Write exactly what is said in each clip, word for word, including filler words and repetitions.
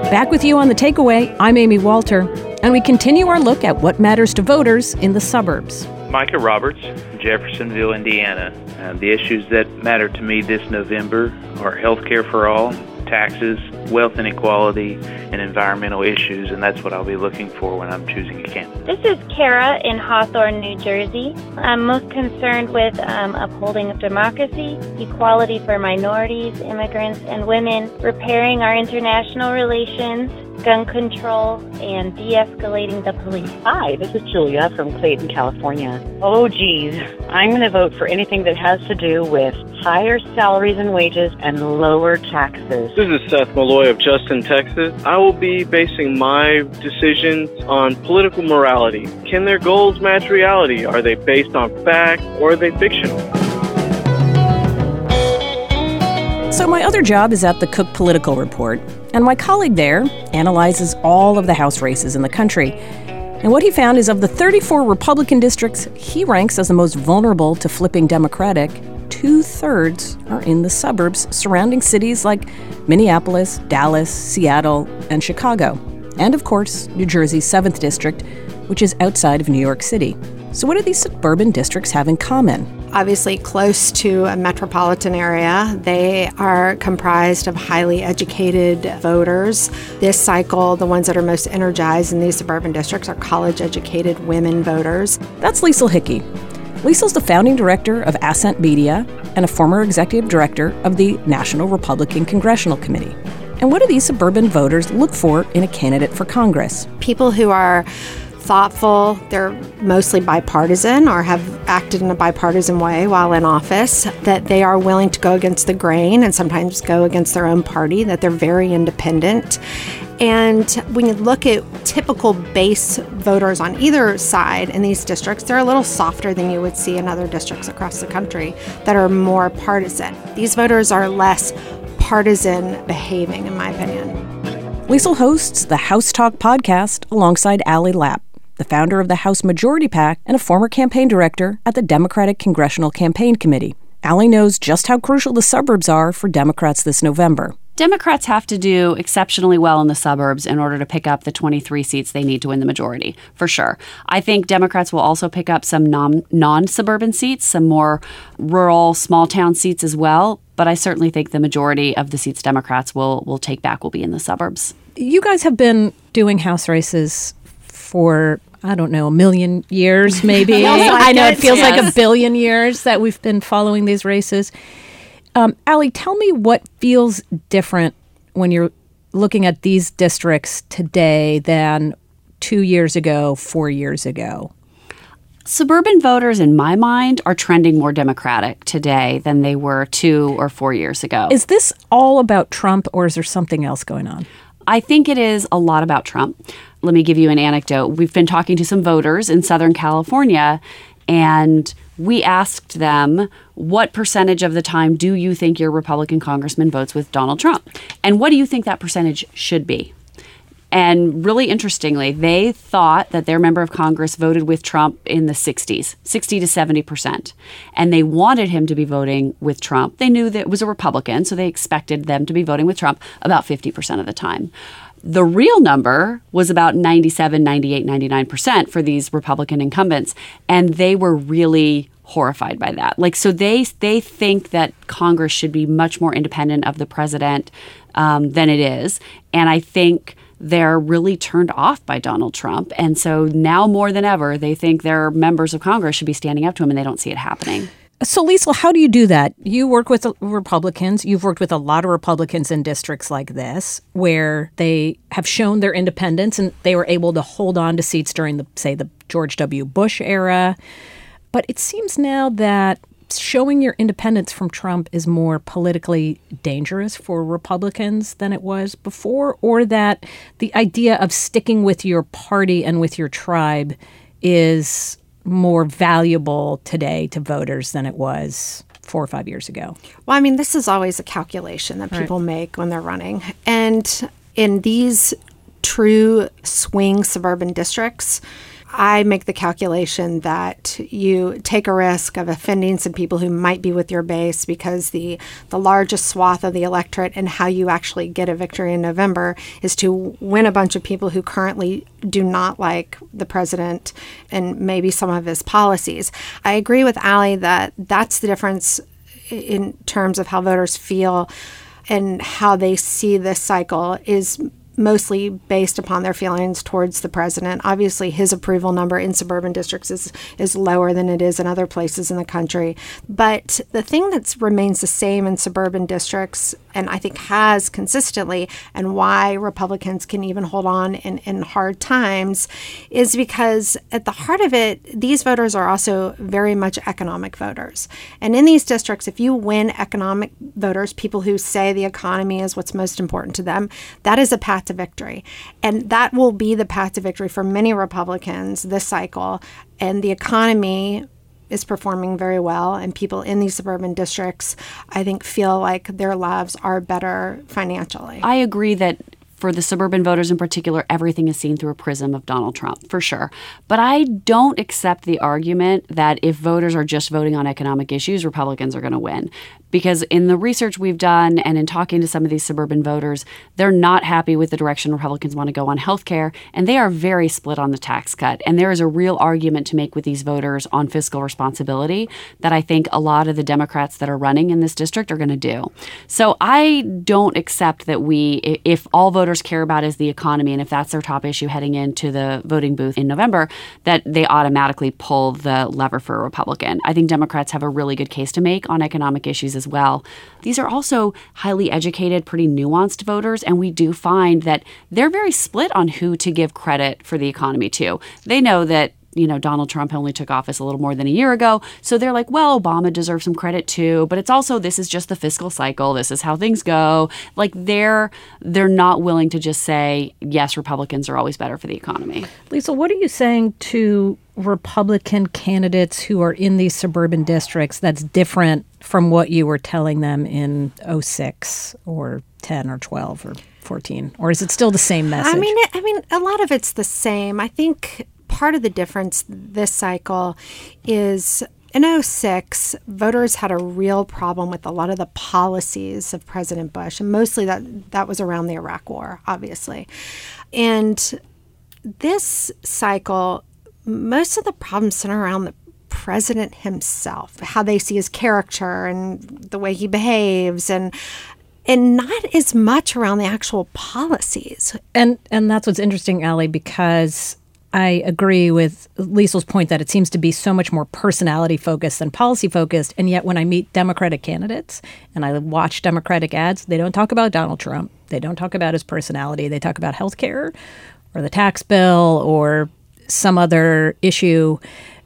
Back with you on The Takeaway, I'm Amy Walter, and we continue our look at what matters to voters in the suburbs. Micah Roberts, Jeffersonville, Indiana. Uh, the issues that matter to me this November are health care for all, taxes, wealth inequality, and environmental issues, and that's what I'll be looking for when I'm choosing a candidate. This is Kara in Hawthorne, New Jersey. I'm most concerned with um, upholding democracy, equality for minorities, immigrants, and women, repairing our international relations, gun control, and de-escalating the police. Hi, this is Julia from Clayton, California. Oh, geez. I'm going to vote for anything that has to do with higher salaries and wages and lower taxes. This is Seth Malloy of Justin, Texas. I will be basing my decisions on political morality. Can their goals match reality? Are they based on fact or are they fictional? So my other job is at the Cook Political Report, and my colleague there analyzes all of the House races in the country. And what he found is of the thirty-four Republican districts he ranks as the most vulnerable to flipping Democratic, two-thirds are in the suburbs surrounding cities like Minneapolis, Dallas, Seattle, and Chicago. And, of course, New Jersey's seventh District, which is outside of New York City. So what do these suburban districts have in common? Obviously close to a metropolitan area. They are comprised of highly educated voters. This cycle, the ones that are most energized in these suburban districts are college-educated women voters. That's Liesl Hickey. Liesl's the founding director of Ascent Media and a former executive director of the National Republican Congressional Committee. And what do these suburban voters look for in a candidate for Congress? People who are thoughtful, they're mostly bipartisan or have acted in a bipartisan way while in office, that they are willing to go against the grain and sometimes go against their own party, that they're very independent. And when you look at typical base voters on either side in these districts, they're a little softer than you would see in other districts across the country that are more partisan. These voters are less partisan behaving, in my opinion. Liesl hosts the House Talk podcast alongside Allie Lapp, the founder of the House Majority PAC and a former campaign director at the Democratic Congressional Campaign Committee. Allie knows just how crucial the suburbs are for Democrats this November. Democrats have to do exceptionally well in the suburbs in order to pick up the twenty-three seats they need to win the majority, for sure. I think Democrats will also pick up some non, non-suburban seats, some more rural, small-town seats as well, but I certainly think the majority of the seats Democrats will, will take back will be in the suburbs. You guys have been doing House races for, I don't know, a million years maybe. Like I know it, it feels yes. like a billion years that we've been following these races. Um, Allie, tell me what feels different when you're looking at these districts today than two years ago, four years ago. Suburban voters, in my mind, are trending more Democratic today than they were two or four years ago. Is this all about Trump, or is there something else going on? I think it is a lot about Trump. Let me give you an anecdote. We've been talking to some voters in Southern California, and we asked them, what percentage of the time do you think your Republican congressman votes with Donald Trump? And what do you think that percentage should be? And really interestingly, they thought that their member of Congress voted with Trump in the sixties, sixty to seventy percent. And they wanted him to be voting with Trump. They knew that it was a Republican, so they expected them to be voting with Trump about fifty percent of the time. The real number was about ninety-seven, ninety-eight, ninety-nine percent for these Republican incumbents. And they were really horrified by that. Like, so they they think that Congress should be much more independent of the president um, than it is. And I think they're really turned off by Donald Trump. And so now more than ever, they think their members of Congress should be standing up to him, and they don't see it happening. So, Liesl, how do you do that? You work with Republicans. You've worked with a lot of Republicans in districts like this where they have shown their independence and they were able to hold on to seats during, the, say, the George W. Bush era. But it seems now that showing your independence from Trump is more politically dangerous for Republicans than it was before, or that the idea of sticking with your party and with your tribe is more valuable today to voters than it was four or five years ago? Well, I mean, this is always a calculation that people right. make when they're running. And in these true swing suburban districts, I make the calculation that you take a risk of offending some people who might be with your base because the, the largest swath of the electorate and how you actually get a victory in November is to win a bunch of people who currently do not like the president and maybe some of his policies. I agree with Allie that that's the difference in terms of how voters feel and how they see this cycle is mostly based upon their feelings towards the president. Obviously, his approval number in suburban districts is, is lower than it is in other places in the country. But the thing that remains the same in suburban districts, and I think has consistently, and why Republicans can even hold on in, in hard times, is because at the heart of it, these voters are also very much economic voters. And in these districts, if you win economic voters, people who say the economy is what's most important to them, that is a path to victory. And that will be the path to victory for many Republicans this cycle. And the economy is performing very well. And people in these suburban districts, I think, feel like their lives are better financially. I agree that for the suburban voters in particular, everything is seen through a prism of Donald Trump, for sure. But I don't accept the argument that if voters are just voting on economic issues, Republicans are going to win. Because in the research we've done and in talking to some of these suburban voters, they're not happy with the direction Republicans want to go on health care, and they are very split on the tax cut. And there is a real argument to make with these voters on fiscal responsibility that I think a lot of the Democrats that are running in this district are going to do. So I don't accept that we, if all voters care about is the economy, and if that's their top issue heading into the voting booth in November, that they automatically pull the lever for a Republican. I think Democrats have a really good case to make on economic issues as well. These are also highly educated, pretty nuanced voters, and we do find that they're very split on who to give credit for the economy to. They know that you know, Donald Trump only took office a little more than a year ago. So they're like, well, Obama deserves some credit too. But it's also, this is just the fiscal cycle. This is how things go. Like they're they're not willing to just say, yes, Republicans are always better for the economy. Lisa, what are you saying to Republican candidates who are in these suburban districts that's different from what you were telling them in oh six or ten or twelve or fourteen? Or is it still the same message? I mean, I mean, a lot of it's the same. I think part of the difference this cycle is in oh six, voters had a real problem with a lot of the policies of President Bush, and mostly that, that was around the Iraq War, obviously. And this cycle, most of the problems center around the president himself, how they see his character and the way he behaves, and and not as much around the actual policies. And and that's what's interesting, Allie, because I agree with Liesel's point that it seems to be so much more personality focused than policy focused. And yet when I meet Democratic candidates and I watch Democratic ads, they don't talk about Donald Trump. They don't talk about his personality. They talk about health care or the tax bill or some other issue.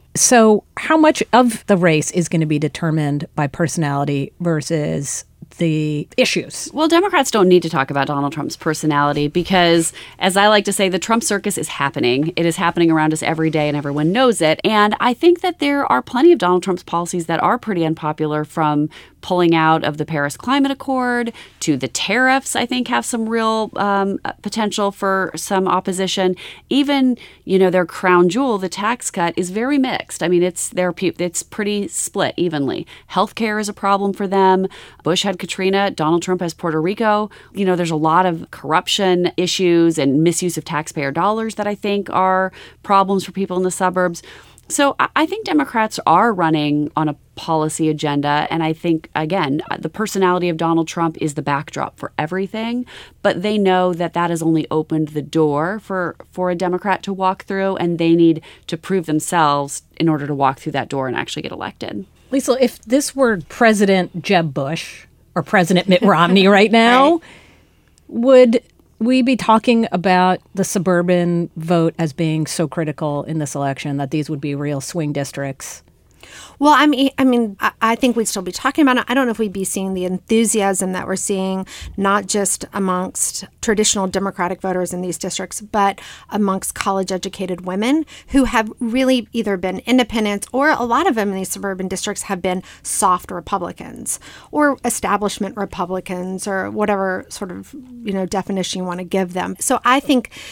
So how much of the race is going to be determined by personality versus the issues? Well, Democrats don't need to talk about Donald Trump's personality because, as I like to say, the Trump circus is happening. It is happening around us every day and everyone knows it. And I think that there are plenty of Donald Trump's policies that are pretty unpopular, from pulling out of the Paris Climate Accord to the tariffs, I think, have some real um, potential for some opposition. Even, you know, their crown jewel, the tax cut, is very mixed. I mean, it's their it's pretty split evenly. Healthcare is a problem for them. Bush had Katrina. Donald Trump has Puerto Rico. You know, there's a lot of corruption issues and misuse of taxpayer dollars that I think are problems for people in the suburbs. So I think Democrats are running on a policy agenda. And I think, again, the personality of Donald Trump is the backdrop for everything. But they know that that has only opened the door for, for a Democrat to walk through. And they need to prove themselves in order to walk through that door and actually get elected. Lisa, if this were President Jeb Bush or President Mitt Romney right now, right. would we be talking about the suburban vote as being so critical in this election that these would be real swing districts? Well, I mean, I mean, I think we'd still be talking about it. I don't know if we'd be seeing the enthusiasm that we're seeing, not just amongst traditional Democratic voters in these districts, but amongst college-educated women who have really either been independents, or a lot of them in these suburban districts have been soft Republicans or establishment Republicans, or whatever sort of, you know, definition you want to give them. So I think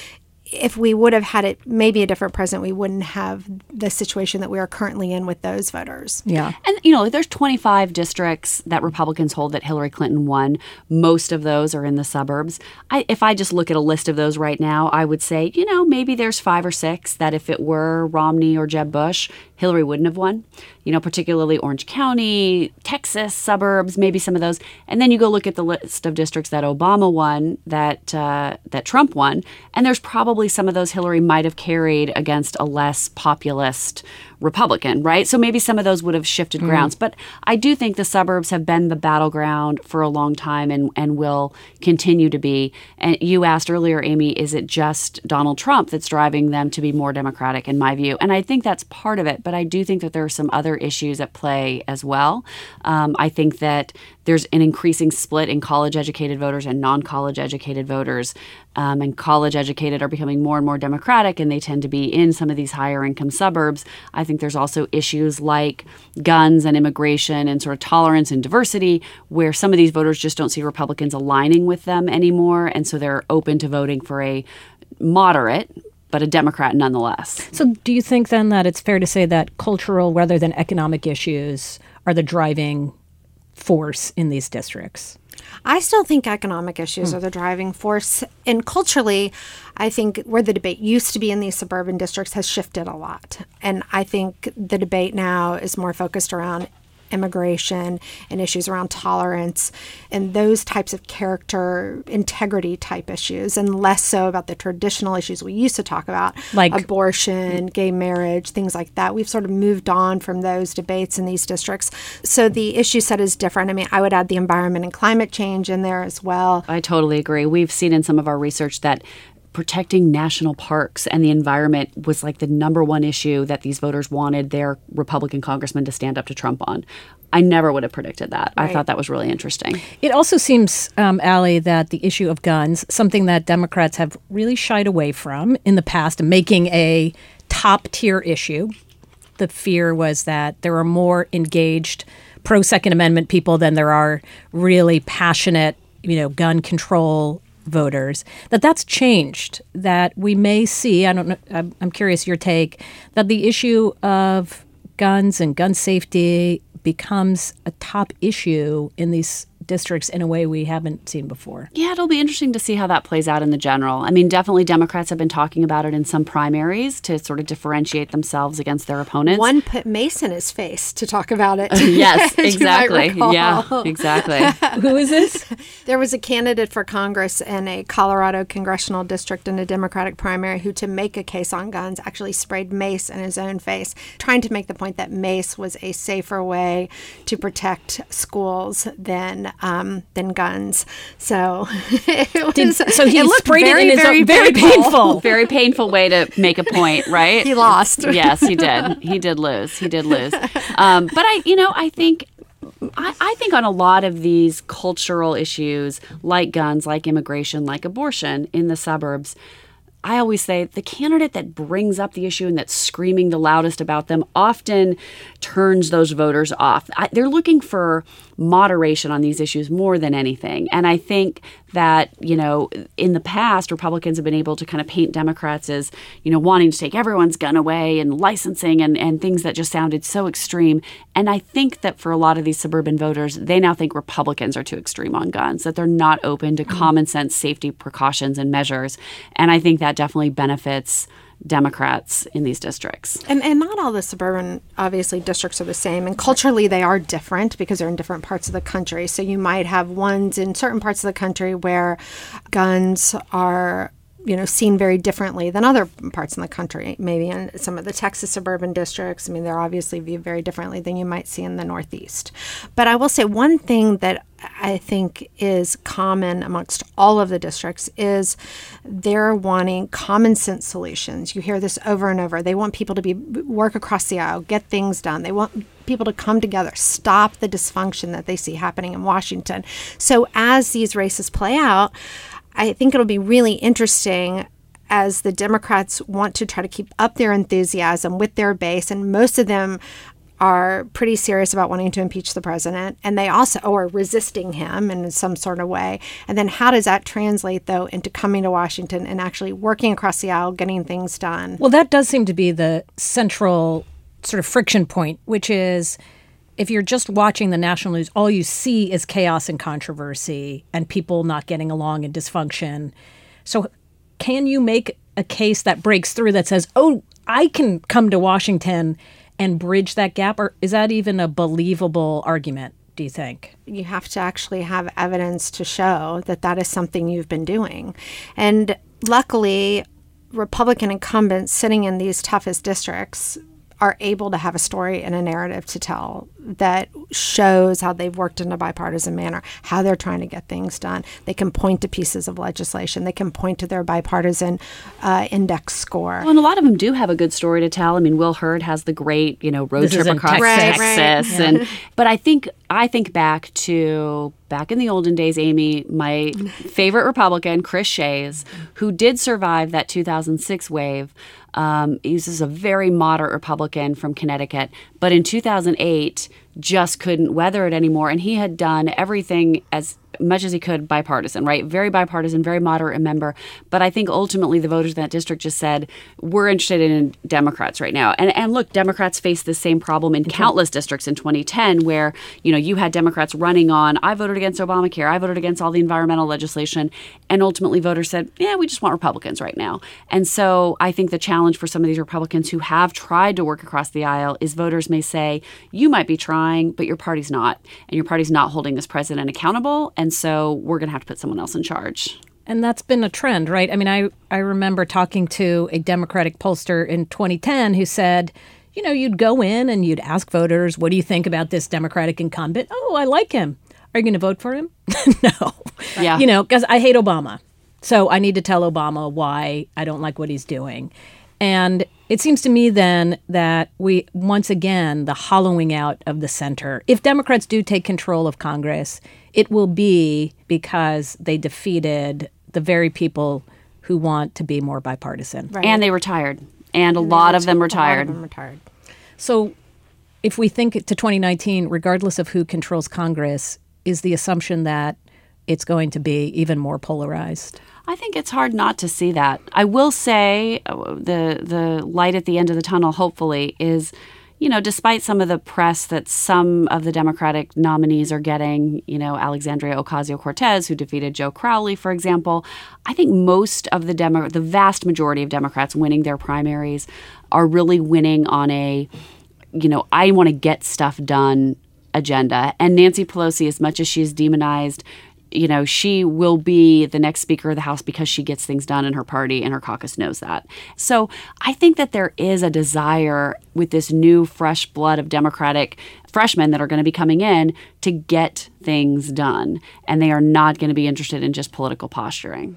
if we would have had it maybe a different president, we wouldn't have the situation that we are currently in with those voters. Yeah. And, you know, there's twenty-five districts that Republicans hold that Hillary Clinton won. Most of those are in the suburbs. I, if I just look at a list of those right now, I would say, you know, maybe there's five or six that if it were Romney or Jeb Bush, Hillary wouldn't have won. You know, particularly Orange County, Texas suburbs, maybe some of those. And then you go look at the list of districts that Obama won, that uh, that Trump won, and there's probably some of those Hillary might have carried against a less populist Republican, right? So maybe some of those would have shifted mm. grounds. But I do think the suburbs have been the battleground for a long time and, and will continue to be. And you asked earlier, Amy, is it just Donald Trump that's driving them to be more Democratic, in my view? And I think that's part of it. But I do think that there are some other issues at play as well. Um, I think that there's an increasing split in college-educated voters and non-college educated voters. Um, and college-educated are becoming more and more Democratic, and they tend to be in some of these higher-income suburbs. I think there's also issues like guns and immigration and sort of tolerance and diversity, where some of these voters just don't see Republicans aligning with them anymore, and so they're open to voting for a moderate, but a Democrat nonetheless. So do you think then that it's fair to say that cultural rather than economic issues are the driving force in these districts? I still think economic issues mm. are the driving force. And culturally, I think where the debate used to be in these suburban districts has shifted a lot. And I think the debate now is more focused around immigration and issues around tolerance and those types of character integrity type issues, and less so about the traditional issues we used to talk about, like abortion, gay marriage, things like that. We've sort of moved on from those debates in these districts. So the issue set is different. I mean, I would add the environment and climate change in there as well. I totally agree. We've seen in some of our research that protecting national parks and the environment was like the number one issue that these voters wanted their Republican congressman to stand up to Trump on. I never would have predicted that. Right. I thought that was really interesting. It also seems, um, Allie, that the issue of guns, something that Democrats have really shied away from in the past, and making a top-tier issue. The fear was that there are more engaged pro-Second Amendment people than there are really passionate, you know, gun control voters, that that's changed, that we may see, I don't know, I'm, I'm curious your take, that the issue of guns and gun safety becomes a top issue in these districts in a way we haven't seen before. Yeah, it'll be interesting to see how that plays out in the general. I mean, definitely Democrats have been talking about it in some primaries to sort of differentiate themselves against their opponents. One put Mace in his face to talk about it. Uh, yes, exactly. Yeah, exactly. Who is this? There was a candidate for Congress in a Colorado congressional district in a Democratic primary who, to make a case on guns, actually sprayed mace in his own face, trying to make the point that mace was a safer way to protect schools than Um, than guns. So it was, Did, so he it looked sprayed very, it in his very, own, very painful. painful. Very painful way to make a point, right? He lost. Yes, he did. He did lose. He did lose. Um, but I, you know, I think I, I think on a lot of these cultural issues, like guns, like immigration, like abortion in the suburbs, I always say the candidate that brings up the issue and that's screaming the loudest about them often turns those voters off. I, they're looking for moderation on these issues more than anything. And I think that, you know, in the past, Republicans have been able to kind of paint Democrats as, you know, wanting to take everyone's gun away and licensing and, and things that just sounded so extreme. And I think that for a lot of these suburban voters, they now think Republicans are too extreme on guns, that they're not open to common sense safety precautions and measures. And I think that definitely benefits Democrats in these districts. And and not all the suburban, obviously, districts are the same. And culturally, they are different because they're in different parts of the country. So you might have ones in certain parts of the country where guns are, you know, seen very differently than other parts in the country. Maybe in some of the Texas suburban districts, I mean, they're obviously viewed very differently than you might see in the Northeast. But I will say one thing that I think is common amongst all of the districts is they're wanting common sense solutions. You hear this over and over. They want people to be work across the aisle, get things done. They want people to come together, stop the dysfunction that they see happening in Washington. So as these races play out, I think it'll be really interesting as the Democrats want to try to keep up their enthusiasm with their base, and most of them are pretty serious about wanting to impeach the president, and they also are resisting him in some sort of way. And then how does that translate, though, into coming to Washington and actually working across the aisle, getting things done? Well, that does seem to be the central sort of friction point, which is if you're just watching the national news, all you see is chaos and controversy and people not getting along and dysfunction. So can you make a case that breaks through that says, oh, I can come to Washington and bridge that gap? Or is that even a believable argument, do you think? You have to actually have evidence to show that that is something you've been doing. And luckily, Republican incumbents sitting in these toughest districts are able to have a story and a narrative to tell that shows how they've worked in a bipartisan manner, how they're trying to get things done. They can point to pieces of legislation. They can point to their bipartisan uh, index score. Well, and a lot of them do have a good story to tell. I mean, Will Hurd has the great, you know, road This trip is in across Texas. Right, Texas. right. And but I think I think back to back in the olden days, Amy, my favorite Republican, Chris Shays, who did survive that two thousand six wave. Um, he was a very moderate Republican from Connecticut, but in two thousand eight just couldn't weather it anymore. And he had done everything as much as he could bipartisan, right? Very bipartisan, very moderate member. But I think ultimately the voters in that district just said, we're interested in Democrats right now. And and look, Democrats faced the same problem in countless districts in twenty ten where, you know, you had Democrats running on, I voted against Obamacare, I voted against all the environmental legislation. And ultimately voters said, yeah, we just want Republicans right now. And so I think the challenge for some of these Republicans who have tried to work across the aisle is voters may say, you might be trying, but your party's not. And your party's not holding this president accountable. And so we're going to have to put someone else in charge. And that's been a trend, right? I mean, I, I remember talking to a Democratic pollster in twenty ten who said, you know, you'd go in and you'd ask voters, what do you think about this Democratic incumbent? Oh, I like him. Are you going to vote for him? No. Yeah. You know, because I hate Obama. So I need to tell Obama why I don't like what he's doing. And it seems to me then that we, once again, the hollowing out of the center. If Democrats do take control of Congress, it will be because they defeated the very people who want to be more bipartisan. Right. And they retired. And a And lot they of them reti- a lot retired. of them retired. So if we think to twenty nineteen, regardless of who controls Congress, is the assumption that it's going to be even more polarized? I think it's hard not to see that. I will say uh, the the light at the end of the tunnel, hopefully, is, you know, despite some of the press that some of the Democratic nominees are getting, you know, Alexandria Ocasio-Cortez, who defeated Joe Crowley, for example, I think most of the Demo- the vast majority of Democrats winning their primaries are really winning on a, you know, I want to get stuff done agenda. And Nancy Pelosi, as much as she is demonized, you know, she will be the next Speaker of the House because she gets things done in her party, and her caucus knows that. So I think that there is a desire with this new fresh blood of Democratic freshmen that are going to be coming in to get things done. And they are not going to be interested in just political posturing.